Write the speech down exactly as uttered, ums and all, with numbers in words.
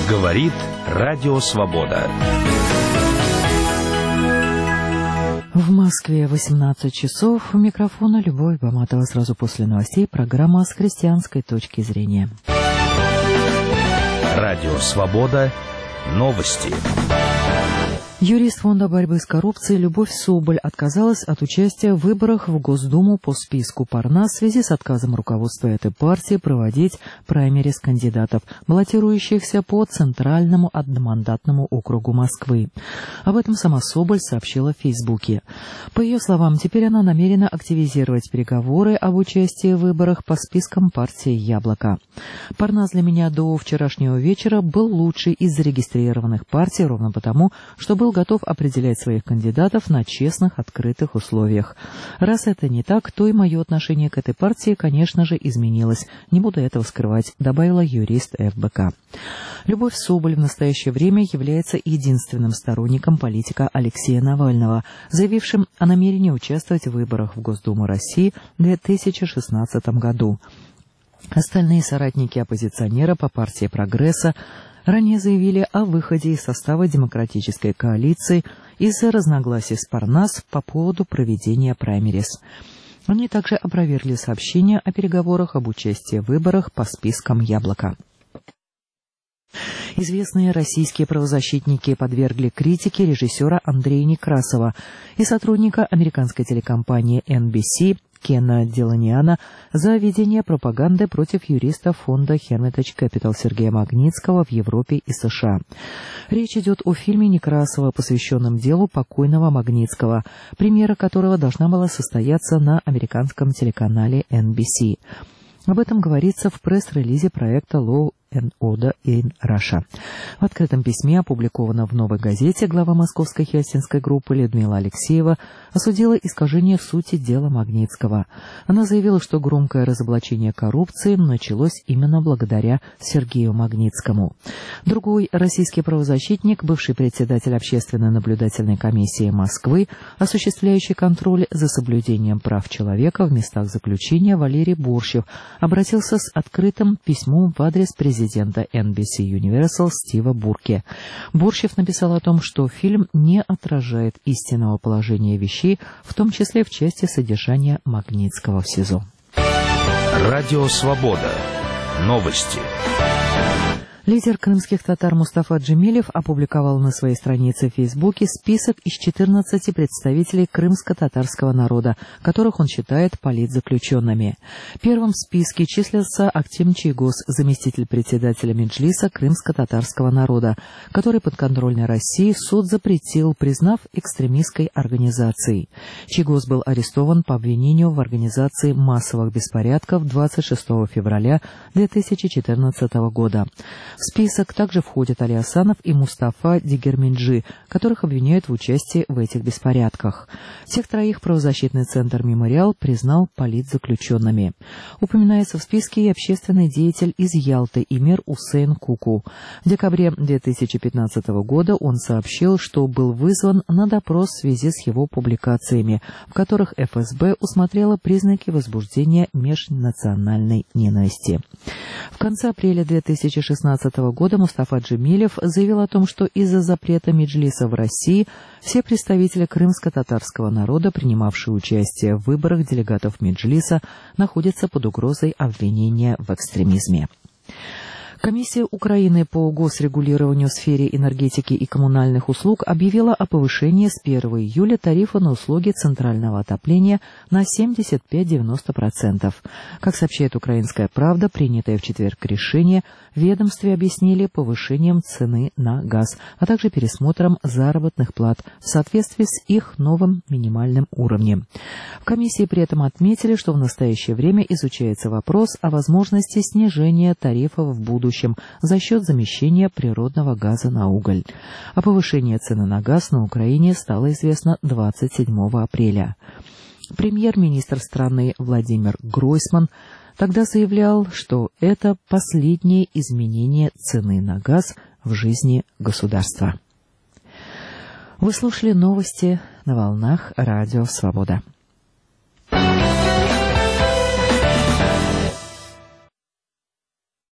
Говорит Радио Свобода. В Москве восемнадцать часов. У микрофона Любовь Баматова. Сразу после новостей программа с христианской точки зрения. Радио Свобода. Новости. Юрист Фонда борьбы с коррупцией Любовь Соболь отказалась от участия в выборах в Госдуму по списку Парнас в связи с отказом руководства этой партии проводить праймериз кандидатов, баллотирующихся по Центральному одномандатному округу Москвы. Об этом сама Соболь сообщила в Фейсбуке. По ее словам, теперь она намерена активизировать переговоры об участии в выборах по спискам партии «Яблоко». Парнас для меня до вчерашнего вечера был лучший из зарегистрированных партий ровно потому, что был готов определять своих кандидатов на честных, открытых условиях. Раз это не так, то и мое отношение к этой партии, конечно же, изменилось. Не буду этого скрывать, добавила юрист эф бэ ка. Любовь Соболь в настоящее время является единственным сторонником политика Алексея Навального, заявившим о намерении участвовать в выборах в Госдуму России в две тысячи шестнадцатом году. Остальные соратники оппозиционера по партии «Прогресса» ранее заявили о выходе из состава демократической коалиции из-за разногласий с Парнас по поводу проведения праймериз. Они также опровергли сообщения о переговорах об участии в выборах по спискам «Яблоко». Известные российские правозащитники подвергли критике режиссера Андрея Некрасова и сотрудника американской телекомпании эн би си Кена Деланиана за ведение пропаганды против юриста фонда Hermitage Capital Сергея Магнитского в Европе и США. Речь идет о фильме Некрасова, посвященном делу покойного Магнитского, премьера которого должна была состояться на американском телеканале эн би си. Об этом говорится в пресс-релизе проекта Law and Order in Russia. В открытом письме, опубликованном в «Новой газете», глава московской хельсинской группы Людмила Алексеева осудила искажение сути дела Магнитского. Она заявила, что громкое разоблачение коррупции началось именно благодаря Сергею Магнитскому. Другой российский правозащитник, бывший председатель Общественной наблюдательной комиссии Москвы, осуществляющий контроль за соблюдением прав человека в местах заключения, Валерий Борщев, обратился с открытым письмом в адрес президента президента эн би си Universal Стива Бурке. Борщев написал о том, что фильм не отражает истинного положения вещей, в том числе в части содержания Магнитского в СИЗО. Радио Свобода. Новости. Лидер крымских татар Мустафа Джемилев опубликовал на своей странице в Фейсбуке список из четырнадцати представителей крымско-татарского народа, которых он считает политзаключенными. Первым в списке числится Актим Чийгоз, заместитель председателя Меджлиса крымско-татарского народа, который подконтрольной России суд запретил, признав экстремистской организацией. Чийгоз был арестован по обвинению в организации массовых беспорядков двадцать шестого февраля две тысячи четырнадцатого года. В список также входят Али Асанов и Мустафа Дигерменджи, которых обвиняют в участии в этих беспорядках. Всех троих правозащитный центр «Мемориал» признал политзаключенными. Упоминается в списке и общественный деятель из Ялты Эмир Усейн Куку. В декабре две тысячи пятнадцатого года он сообщил, что был вызван на допрос в связи с его публикациями, в которых эф эс бэ усмотрела признаки возбуждения межнациональной ненависти. В конце апреля две тысячи шестнадцатого года Мустафа Джемилев заявил о том, что из-за запрета Меджлиса в России все представители крымско-татарского народа, принимавшие участие в выборах делегатов Меджлиса, находятся под угрозой обвинения в экстремизме. Комиссия Украины по госрегулированию в сфере энергетики и коммунальных услуг объявила о повышении с первого июля тарифа на услуги центрального отопления на семьдесят пять - девяносто процентов. Как сообщает «Украинская правда», принятое в четверг решение в ведомстве объяснили повышением цены на газ, а также пересмотром заработных плат в соответствии с их новым минимальным уровнем. В комиссии при этом отметили, что в настоящее время изучается вопрос о возможности снижения тарифов в будущем за счет замещения природного газа на уголь. О повышении цены на газ на Украине стало известно двадцать седьмого апреля. Премьер-министр страны Владимир Гройсман тогда заявлял, что это последнее изменение цены на газ в жизни государства. Вы слушали новости на волнах Радио Свобода.